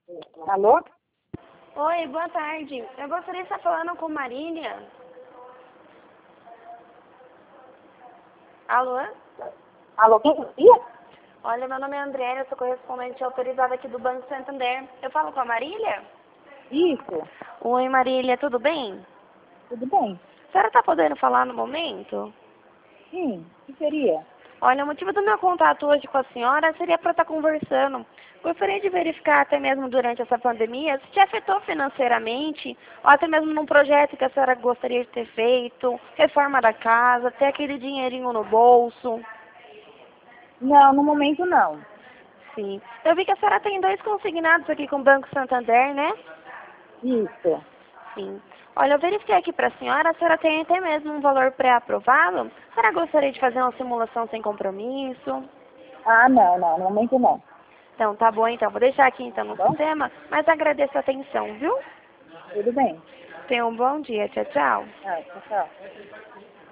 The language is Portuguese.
Alô? Oi, boa tarde. Eu gostaria de estar falando com Marília. Alô? Alô, quem é? Olha, meu nome é André, eu sou correspondente autorizada aqui do Banco Santander. Eu falo com a Marília? Isso, Oi, Marília, tudo bem? tudo bem? A senhora está podendo falar no momento? Sim, o que seria? Olha, o motivo do meu contato hoje com a senhora seria para estar conversando. Gostaria de verificar até mesmo durante essa pandemia se te afetou financeiramente, ou até mesmo num projeto que a senhora gostaria de ter feito, reforma da casa, ter aquele dinheirinho no bolso. Não, no momento não. Sim. Eu vi que a senhora tem 2 consignados aqui com o Banco Santander, né? Isso. Sim. Olha, eu verifiquei aqui para a senhora tem até mesmo um valor pré-aprovado. A senhora gostaria de fazer uma simulação sem compromisso? Ah, não, no momento não. Então, tá bom, então. Vou deixar aqui então Tá no bom? sistema, mas agradeço a atenção, viu? Tudo bem. Tenha um bom dia. Tchau, tchau. Ah, tchau, tchau.